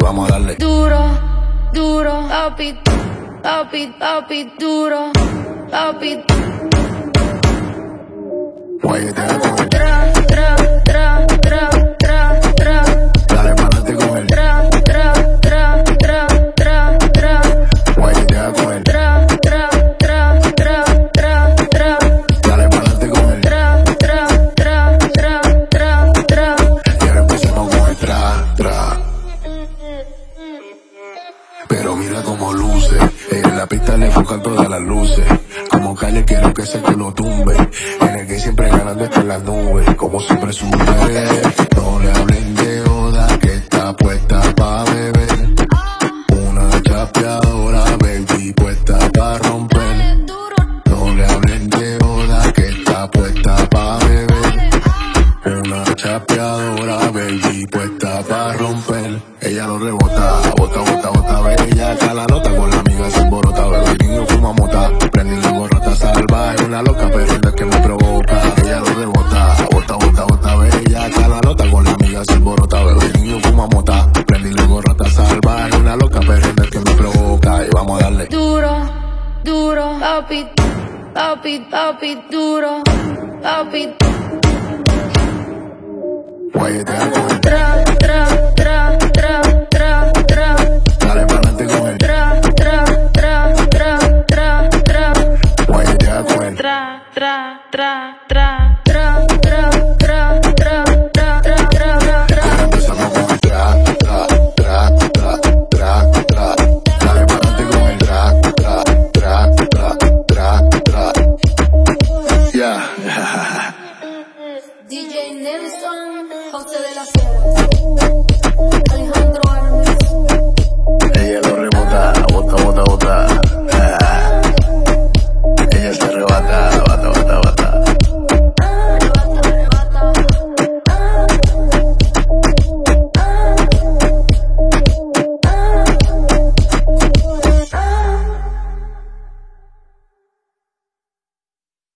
vamos a darle. Duro, duro, papi, papi, papi, duro, papi. Guayetea con él. Tra, tra, tra, tra, tra, tra. Dale pa'lante con él. Tra, tra, tra, tra, tra, tra. Guayetea con él. Tra, tra, tra, tra, tra, tra. Dale pa'lante con él. Tra, tra, tra, tra, tra, tra. Y ahora empezamos con el tra. Pero mira cómo luce. En la pista le enfocan todas las luces. Como Calle quiero que ese culo tumbe. En el que siempre ganando está en las nubes. Como siempre sube. No le hablen de Oda que está puesta pa' beber. Una chapeadora, baby, puesta pa' romper. No le hablen de Oda que está puesta pa' beber. Una chapeadora, baby, puesta pa' romper. Ella lo rebota, bota, bota, bota, bella. Acá la nota con la amiga se emborota. Bebe el niño fuma mota. Prende la gorrota salvaje, una loca pero es que me provoca. Ella lo rebota, bota, bota, bota, bella. Acá la nota con la amiga se emborota. Bebe el niño fuma mota. Prende la gorrota salvaje, una loca pero es que me provoca. Y vamos a darle. Duro, duro, papi, papi, papi, duro, papi. Guayetea con él. Tra,